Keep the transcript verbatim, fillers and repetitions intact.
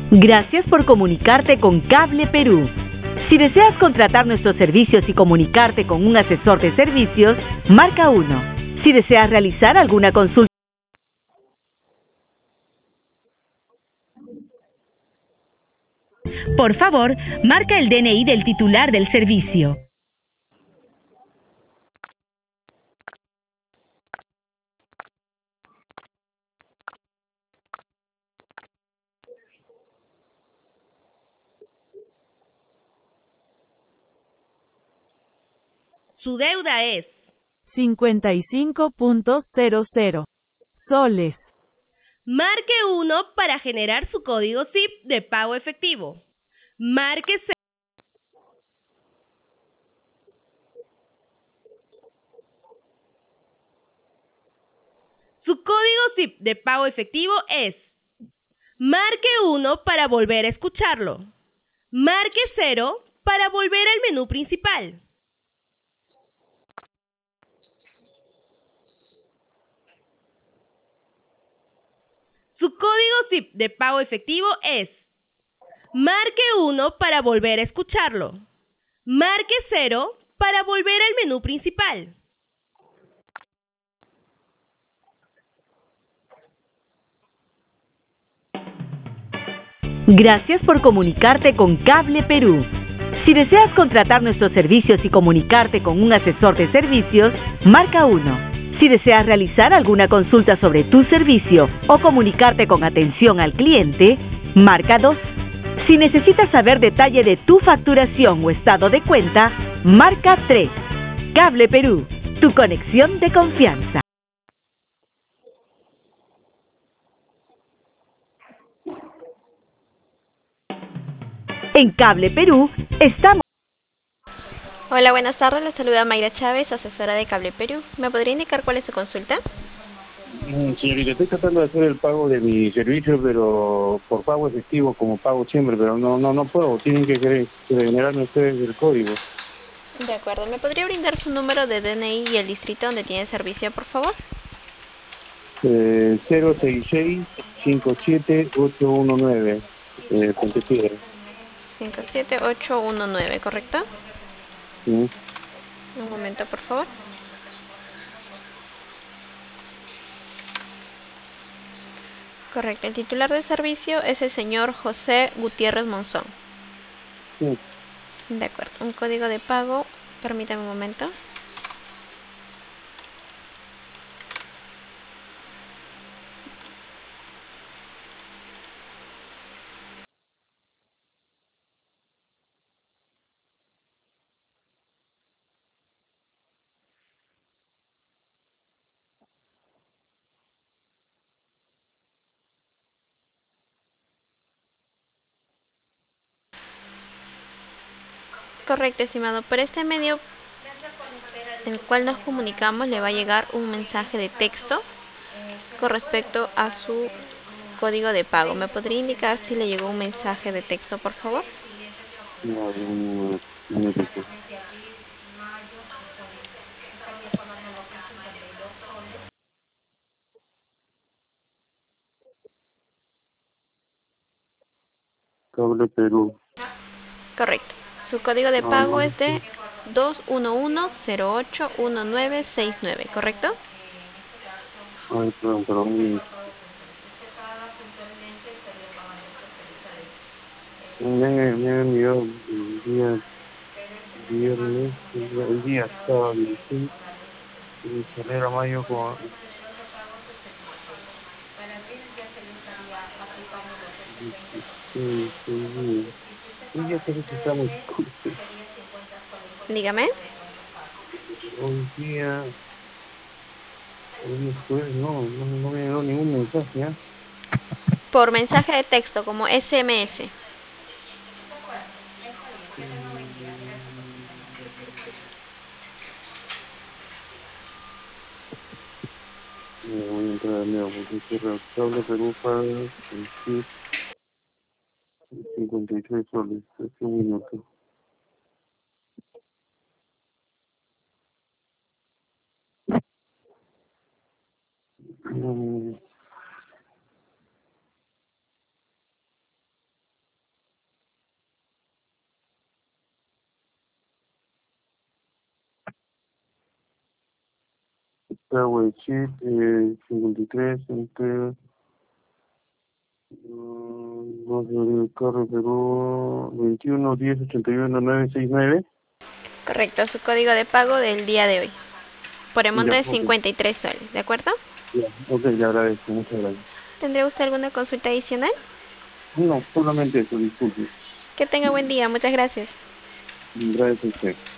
Gracias por comunicarte con Cable Perú. Si deseas contratar nuestros servicios y comunicarte con un asesor de servicios, marca uno. Si deseas realizar alguna consulta, por favor, marca el D N I del titular del servicio. Su deuda es cincuenta y cinco punto cero cero soles. Marque uno para generar su código S I P de pago efectivo. Marque cero. Su código S I P de pago efectivo es. Marque uno para volver a escucharlo. Marque cero para volver al menú principal. Su código S I P de pago efectivo es. Marque uno para volver a escucharlo. Marque cero para volver al menú principal. Gracias por comunicarte con Cable Perú. Si deseas contratar nuestros servicios y comunicarte con un asesor de servicios, marca uno. Si deseas realizar alguna consulta sobre tu servicio o comunicarte con atención al cliente, marca dos. Si necesitas saber detalle de tu facturación o estado de cuenta, marca tres. Cable Perú, tu conexión de confianza. En Cable Perú estamos. Hola, buenas tardes. Les saluda Mayra Chávez, asesora de Cable Perú. ¿Me podría indicar cuál es su consulta? Mm, Señorita, estoy tratando de hacer el pago de mi servicio, pero por pago efectivo, como pago siempre, pero no no no puedo. Tienen que cre- generarme ustedes el código. De acuerdo. ¿Me podría brindar su número de D N I y el distrito donde tiene servicio, por favor? Eh, cero seis seis cinco siete ocho uno nueve, eh, Puente Piedra. cinco siete ocho uno nueve, ¿correcto? ¿Sí? Un momento, por favor. Correcto. El titular del servicio es el señor José Gutiérrez Monzón. Sí. De acuerdo. Un código de pago. Permítame un momento. Correcto, estimado. Por este medio en el cual nos comunicamos le va a llegar un mensaje de texto con respecto a su código de pago. ¿Me podría indicar si le llegó un mensaje de texto, por favor? No, no, no, no me dice. Cable Perú. Correcto. Su código de No, pago no. es de dos uno uno cero ocho uno nueve seis nueve, ¿correcto? Ay, perdón, perdón. Me, me han enviado el día viernes, el día, el día sábado dieciséis, de febrero a mayo con... Sí, sí, sí. Sí, ya sé que estamos, Dígame. hoy día, hoy día es jueves, no, no, no me llegó ningún mensaje, ¿ah? Por mensaje de texto, como S M S. Me voy a entrar de nuevo, porque cierra Cable Perú paga el C I P cincuenta y seis soles, es un minuto. Mm, Pago de chip, eh, cincuenta y tres, entre... Uh, carro Perú, veintiuno, diez, ochenta y uno, nueve, seis, nueve. Correcto, su código de pago del día de hoy. Por el monto Ya, de ok. cincuenta y tres soles, ¿de acuerdo? Ya, ok, le agradezco, muchas gracias. ¿Tendría usted alguna consulta adicional? No, solamente eso, disculpe. Que tenga buen día, muchas gracias. Gracias a usted.